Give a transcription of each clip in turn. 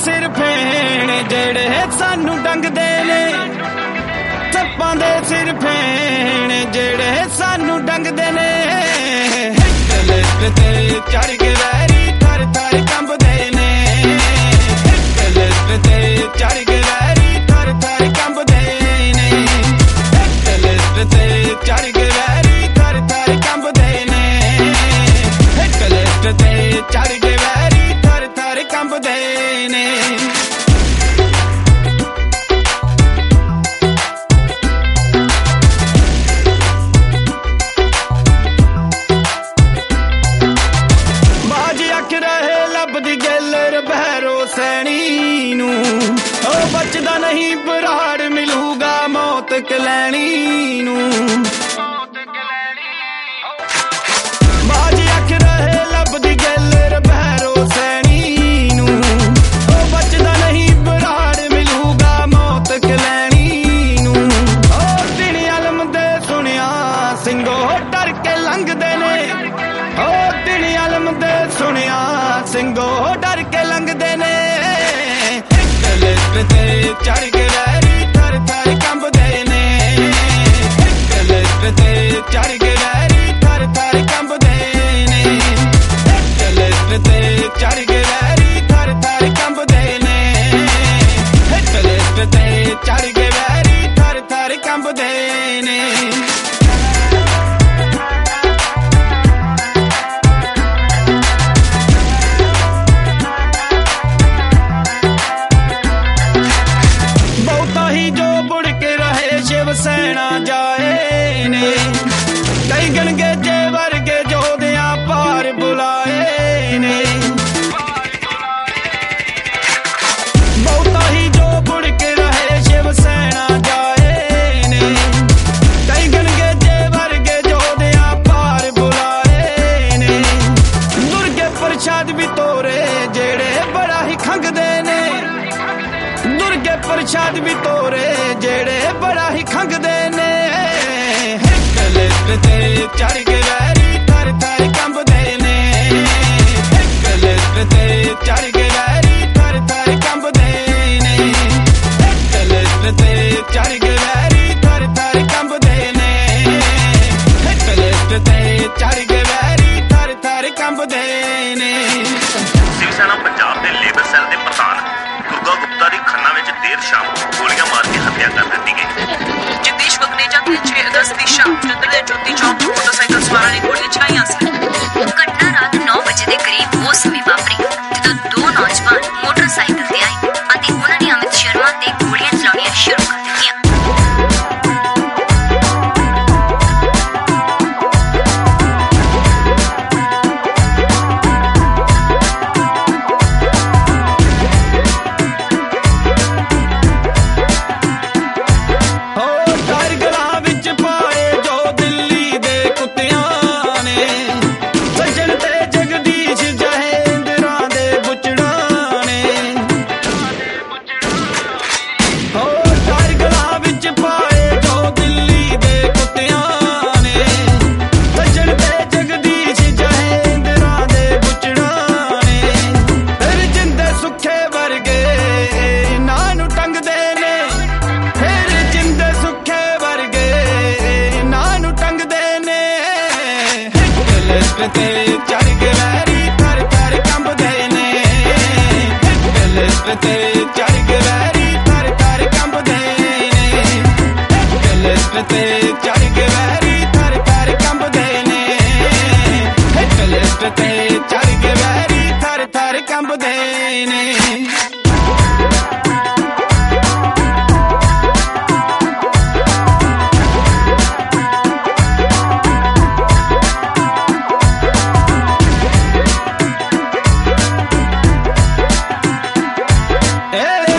सिर फेण जेड़े सानू डंगदे ने, सप्पां दे सिर फेण जेड़े सानू डंगदे ने। हिट लिस्ट ते चढ़ के वैरी थर थर कंबदे ने, हिट लिस्ट ते चढ़ के वैरी थर थर कंबदे ने, हिट लिस्ट ते चढ़ के वैरी थर थर कंबदे ने, हिट लिस्ट ते चढ़ के वैरी थर थर कंबदे ने। सैनी नू ओ बचदा नहीं बराड़ मिलूगा मौत कलैनी नू। बाज अख रहे लभदी गैलर बहरो सैनी नू, ओ बचदा नहीं बराड़ मिलूगा मौत कलैनी नू। ओ दिन अलम दे सुनिया सिंगो डर के लंघदे ने, ओ दिन अलम दे सुनिया सिंगो डर के लंघदे ने। लिस्ट ते चढ़ के वैरी थर थर कंबदे ने, हिट लिस्ट ते चढ़ के वैरी थर थर कंबदे ने, हिट लिस्ट ते चढ़ के वैरी थर थर कंबदे ने, हिट लिस्ट ते चढ़ के वैरी थर थर कंबदे ने। सेना जाए ने कई गणगे जे वर्गे जोधिया पार बुलाए ने, बहुता ही जो बुड़ के रहे शिव सेना जाए ने कई गणगे जे वर्गे जोधिया पार बुलाए ने। दुर्गे प्रसाद भी तोरे जेड़े बड़ा ही खंगदे ने, दुर्गे प्रसाद भी तोरे जेड़े बड़ा ही खंगदे ने। हिट लिस्ट ते चढ़ के वैरी थर थर कंबदे ने, हिट लिस्ट ते चढ़ के वैरी थर थर कंबदे ने, हिट लिस्ट ते चढ़ के वैरी थर थर कंबदे ने, हिट लिस्ट ते चढ़ के वैरी थर थर कंबदे ने। शिव सेना पंजाब दे लेबर सैल दे प्रधान दुर्गा गुप्ता दी खन्ना विच देर शाम गोलियां मार के हत्या कर दी गई। जगदीश बगनेजा की 6 अगस्त की शाम चंद्रले ज्योति चौक मोटरसाइकिल सवारां ने गोलियां चलाईਆਂ ਸੀ। घटना रात 9 बजे के करीब वो समय वापरी जदों 2 नौजवान मोटरसाइकिल ते आए ਅਤੇ ਉਹਨਾਂ ਨੇ ਅਮਿਤ ਸ਼ਰਮਾ ਤੇ ਗੋਲੀਆਂ ਚਲਾਉਣੀਆਂ ਸ਼ੁਰੂ ਕਰ ਦਿੱਤੀਆਂ। ते चढ़ के वैरी थर थर कंबदे ने, हिट लिस्ट ते चढ़ के वैरी थर थर कंबदे ने, हिट लिस्ट ते चढ़ के वैरी थर थर कंबदे ने, हिट लिस्ट ते चढ़ के वैरी थर थर कंबदे ने। Hey!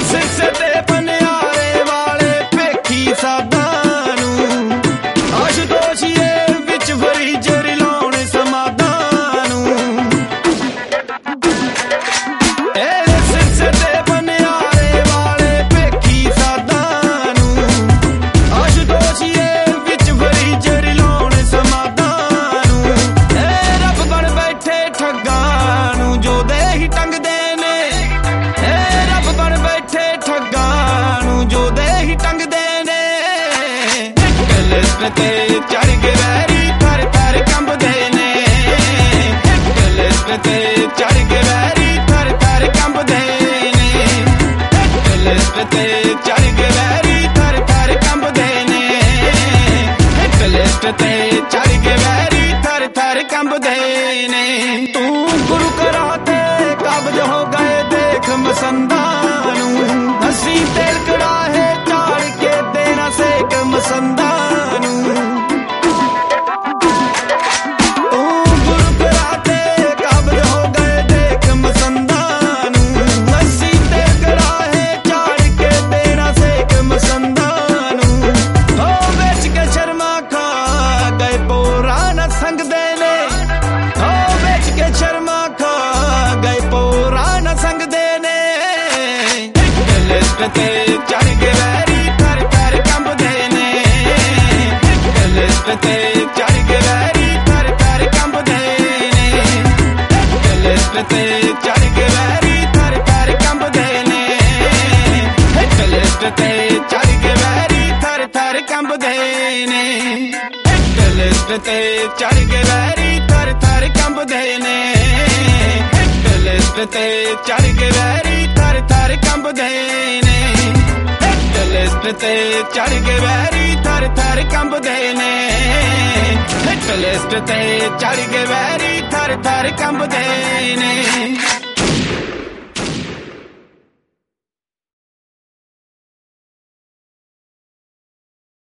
ਤੇ ਚੜ ਕੇ ਵੈਰੀ ਥਰ ਥਰ ਕੰਬਦੇ ਨੇ ਹਿੱਟ ਲਿਸਟ ਤੇ ਚੜ ਕੇ ਵੈਰੀ ਥਰ ਥਰ ਕੰਬਦੇ ਨੇ ਹਿੱਟ ਲਿਸਟ ਤੇ ਚੜ ਕੇ ਵੈਰੀ ਥਰ ਥਰ ਕੰਬਦੇ ਨੇ ਹਿੱਟ ਲਿਸਟ ਤੇ ਚੜ ਕੇ ਵੈਰੀ ਥਰ ਥਰ ਕੰਬਦੇ ਨੇ ਤੂੰ ਗੁਰੂ ਘਰਾਂ ਤੇ ਕਬਜ਼ ਹੋ ਗਏ ਦੇਖ ਮਸੰਦਾਂ ਨੂੰ ਅਸੀਂ ਤੇਲ ਕੜਾਹੇ ਝਾੜ ਕੇ ਦੇਣਾ ਸੇਕ ਮਸੰਦਾਂ ਨੂੰ ਤੂੰ ਗੁਰੂ ਘਰਾਂ ਤੇ ਕਬਜ਼ ਹੋ ਗਏ ਦੇਖ ਮਸੰਦਾਂ ਨੂੰ ਅਸੀਂ ਤੇਲ ਕੜਾਹੇ ਝਾੜ ਕੇ ਦੇਣਾ ਸੇਕ ਮਸੰਦਾਂ ਨੂੰ ਹੋ ਵੇਚ ਕੇ ਸ਼ਰਮਾ ਖਾ ਗਏ ਪੋਰਾ ਨਾ ਸੰਗਦੇ ਨੇ ਹੋ ਵੇਚ ਕੇ ਸ਼ਰਮਾ ਖਾ ਗਏ ਪੋਰਾ ਨਾ ਸੰਗਦੇ ਨੇ ਹਿੱਟ ਲਿਸਟ ਤੇ ਚੜ ਕੇ ਵੈਰੀ ਥਰ ਥਰ ਕੰਬਦੇ ਨੇ ਹਿੱਟ ਲਿਸਟ ਤੇ ਚੜ ਕੇ ਵੈਰੀ ਥਰ ਥਰ ਕੰਬਦੇ ਨੇ ਹਿੱਟ ਲਿਸਟ ਤੇ ਚੜ ਕੇ ਵੈਰੀ ਥਰ ਥਰ ਕੰਬਦੇ ਨੇ ਹਿੱਟ ਲਿਸਟ ਤੇ ਚੜ ਕੇ ਵੈਰੀ ਥਰ ਥਰ ਕੰਬਦੇ ਨੇ ਹਿੱਟ ਲਿਸਟ ਤੇ ਚੜ ਕੇ ਵੈਰੀ ਥਰ ਥਰ ਕੰਬਦੇ ਨੇ ਹਿੱਟ ਲਿਸਟ ਤੇ ਚੜ ਕੇ ਵੈਰੀ ਥਰ ਥਰ ਕੰਬਦੇ ਨੇ ਹਿੱਟ ਲਿਸਟ ਤੇ ਚੜ ਕੇ ਵੈਰੀ ਥਰ ਥਰ ਕੰਬਦੇ ਨੇ ਹਿੱਟ ਲਿਸਟ ਤੇ ਚੜ ਕੇ ਵੈਰੀ ਥਰ ਥਰ ਕੰਬਦੇ ਨੇ